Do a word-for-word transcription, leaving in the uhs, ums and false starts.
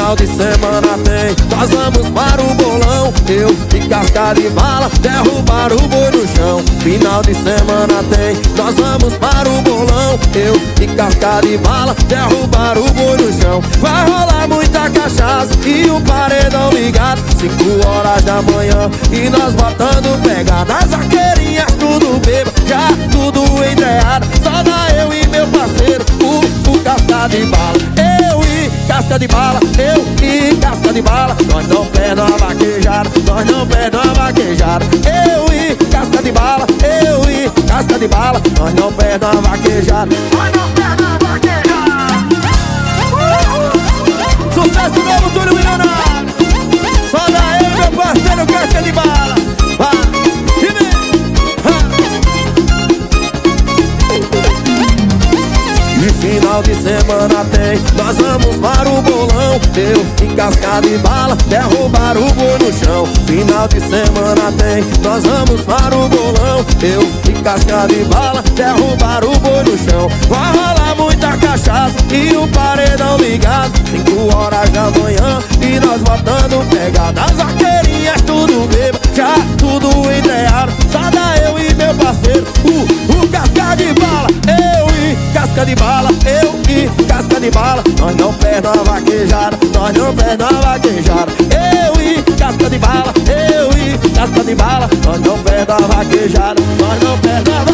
final de semana tem, nós vamos para o bolão. Eu e casca de bala, derrubar o boi no chão. Final de semana tem, nós vamos para o bolão. Eu e casca de bala, derrubar o boi no chão. Vai rolar muita cachaça e o paredão ligado, cinco horas da manhã e nós botando pegar. Nas vaqueirinhas tudo beba, já tudo entreado. Só dá eu e meu parceiro, o, o casca de bala. Eu e casca de bala, eu e casca de bala. Nós não perdemos a vaquejada, nós não perdemos a vaquejada. Eu e casca de bala, eu e casca de bala. Nós não perdemos a vaquejada, nós não perdemos a vaquejada. Sucesso novo, Túlio Milionário. Só dá eu e meu parceiro, casca de bala. Vai, e vem. E final de semana tem, nós vamos para o bolão. Eu e casca de bala, derrubar o boi no chão. Final de semana tem, nós vamos para o bolão. Eu e casca de bala, derrubar o boi no chão. Vai rolar muita cachaça e o paredão ligado, cinco horas da manhã e nós botando pegada. As vaqueirinhas tudo beba, já tudo entreado. Só dá eu e meu parceiro, o, o casca de bala. Eu e casca de bala, eu e casca de bala. Nós não perdemos a vaquejada, nós não perdemos a vaquejada. Eu e casca de bala, eu e casca de bala. Nós não perdemos a vaquejada, nós não perdemos a vaquejada.